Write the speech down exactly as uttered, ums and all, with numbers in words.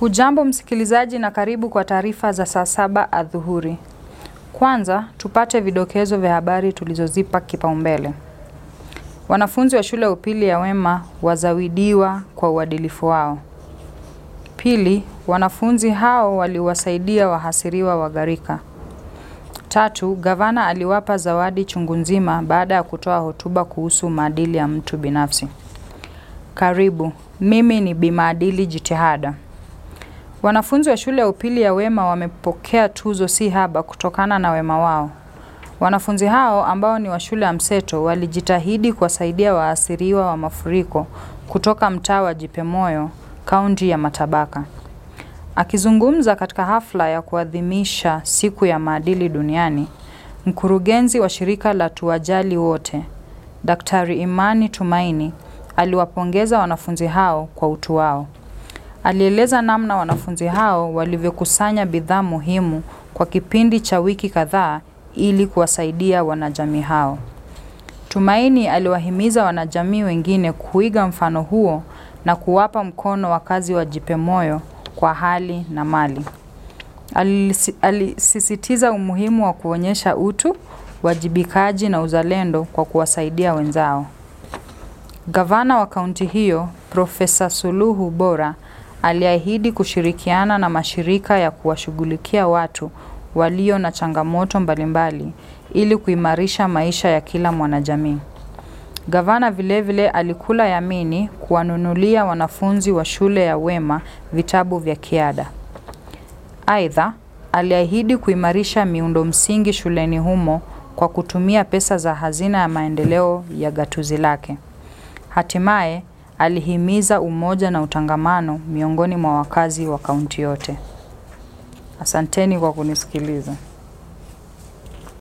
Hujambo msikilizaji na karibu kwa taarifa za saa saba adhuhuri. Kwanza, tupate vidokezo vya habari tulizozipa kipaumbele. Wanafunzi wa shule ya upili ya Wema wazawidiwa kwa uadilifu wao. Pili, wanafunzi hao waliwasaidia wahasiriwa wa gharika. Tatu, gavana aliwapa zawadi chungu nzima baada ya kutoa hotuba kuhusu maadili ya mtu binafsi. Karibu, mimi ni Bi Maadili Jitihada. Wanafunzi wa shule ya upili ya Wema wamepokea tuzo si haba kutokana na wema wao. Wanafunzi hao ambao ni wa shule ya Mseto walijitahidi kuwasaidia waasiriwa wa mafuriko kutoka mtaa wa Jipemoyo, kaunti ya Matabaka. Akizungumza katika hafla ya kuadhimisha siku ya maadili duniani, mkurugenzi wa shirika la Tuwajali Wote, Daktari Imani Tumaini, aliwapongeza wanafunzi hao kwa utu wao. Alieleza namna wanafunzi hao walivyokusanya bidhaa muhimu kwa kipindi cha wiki kadhaa ili kuwasaidia wanajamii hao. Tumaini aliwahimiza wanajamii wengine kuiga mfano huo na kuwapa mkono wakazi wa Jipemoyo kwa hali na mali. Alisisitiza umuhimu wa kuonyesha utu, wajibikaji na uzalendo kwa kuwasaidia wenzao. Gavana wa kaunti hiyo, Profesa Suluhu Bora, aliahidi kushirikiana na mashirika ya kuwashughulikia watu walio na changamoto mbalimbali ili kuimarisha maisha ya kila mwanajamii. Gavana vile vile alikula yamini kuwanunulia wanafunzi wa shule ya Wema vitabu vya kiada. Aidha, aliahidi kuimarisha miundo msingi shuleni humo kwa kutumia pesa za hazina ya maendeleo ya gatuzi lake. Hatimaye, alihimiza umoja na utangamano miongoni mwa wakazi wa kaunti yote. Asanteni kwa kunisikiliza.